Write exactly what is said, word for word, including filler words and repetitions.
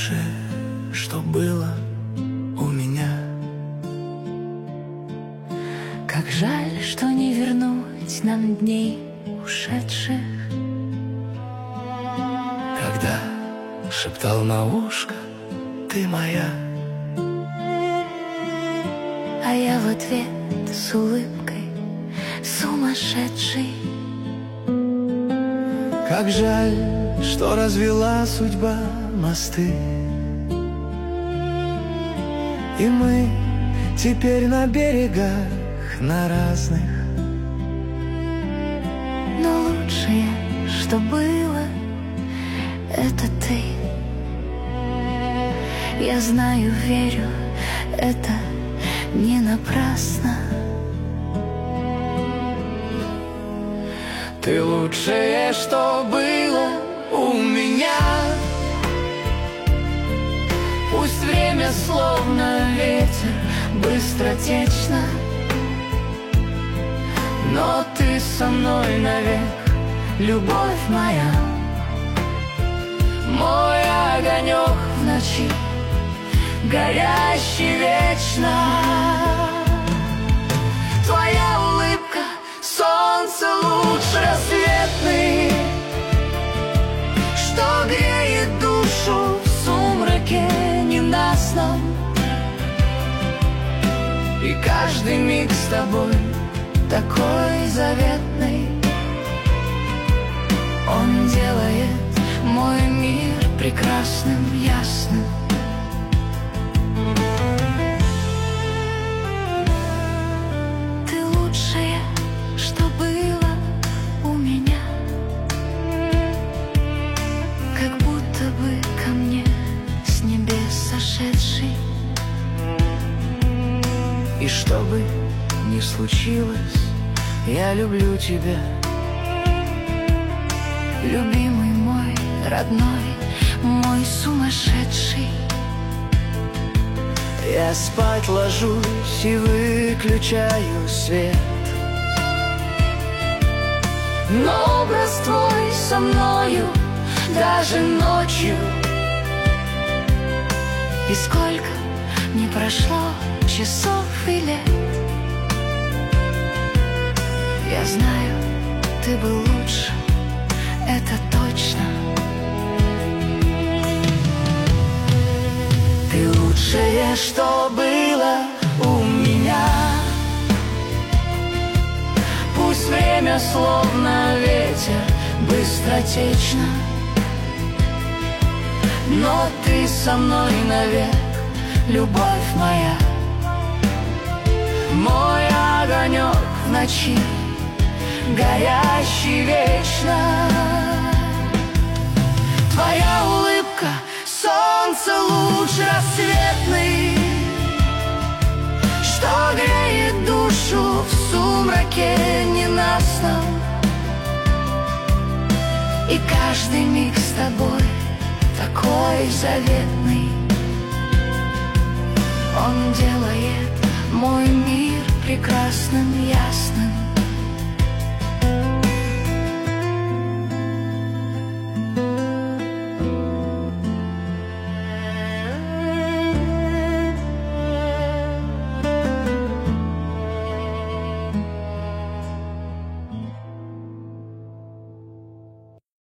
лучшее, что было у меня. Как жаль, что не вернуть нам дней ушедших. Когда шептал на ушко: ты моя, а я в ответ с улыбкой сумасшедший. как жаль, что развела судьба мосты, и мы теперь на берегах, на разных. Но лучшее, что было, это ты. Я знаю, верю, это не напрасно. Ты лучшее, что было у меня. Пусть время словно ветер быстротечно, но ты со мной навек, любовь моя. Мой огонек в ночи, горящий вечно. Твоя улыбка, солнце луч рассветный, что греет душу в сумраке ненастном. И каждый миг с тобой такой заветный. Он делает мой мир прекрасным, ясным. Ты лучшее, что было у меня. Как будто бы ко мне с небес сошедший. И что бы ни случилось, я люблю тебя. Любимый мой, родной, мой сумасшедший. Я спать ложусь и выключаю свет, но образ твой со мною даже ночью. И сколько не прошло часов и лет, я знаю, ты был лучше, это точно. Ты лучшее, что было у меня. Пусть время словно ветер быстротечно, но ты со мной навек, любовь моя. Мой огонек в ночи, горящий вечно. Твоя улыбка, солнце луч рассветный, что греет душу в сумраке ненастном. И каждый миг с тобой такой заветный. Он делает мой мир прекрасным, ясным.